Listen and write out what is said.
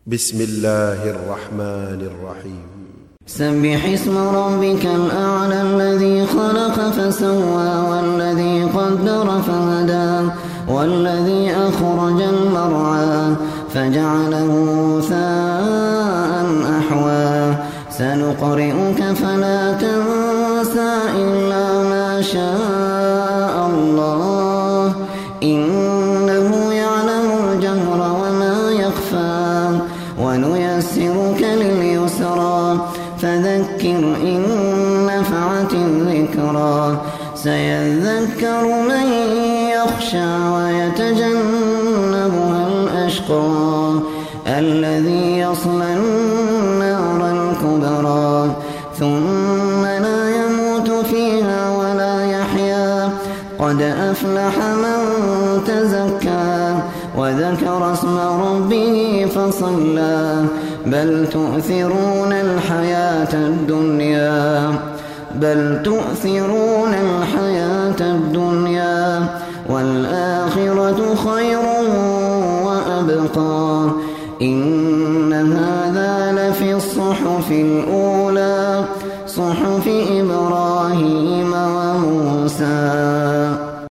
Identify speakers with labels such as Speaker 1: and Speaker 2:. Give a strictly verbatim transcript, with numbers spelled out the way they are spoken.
Speaker 1: بسم الله الرحمن الرحيم
Speaker 2: سبح اسم ربك الأعلى الذي خلق فسوى والذي قدر فهدى والذي أخرج المرعى فجعله غثاء أحوى سنقرئك فلا تنسى إلا ما شاء الله إنه يعلم الجهر وما يخفى ونيسرك لليسرى فذكر إن نفعت الذكرى سيذكر من يخشى ويتجنبها الأشقى الذي يصلى النار الكبرى ثم لا يموت فيها ولا يحيا قد أفلح من تزكى وذكر اسم ربه فصلى بل تؤثرون الحياة الدنيا بل تؤثرون الحياة الدنيا والآخرة خير وأبقى إن هذا لفي الصحف الأولى صحف إبراهيم وموسى.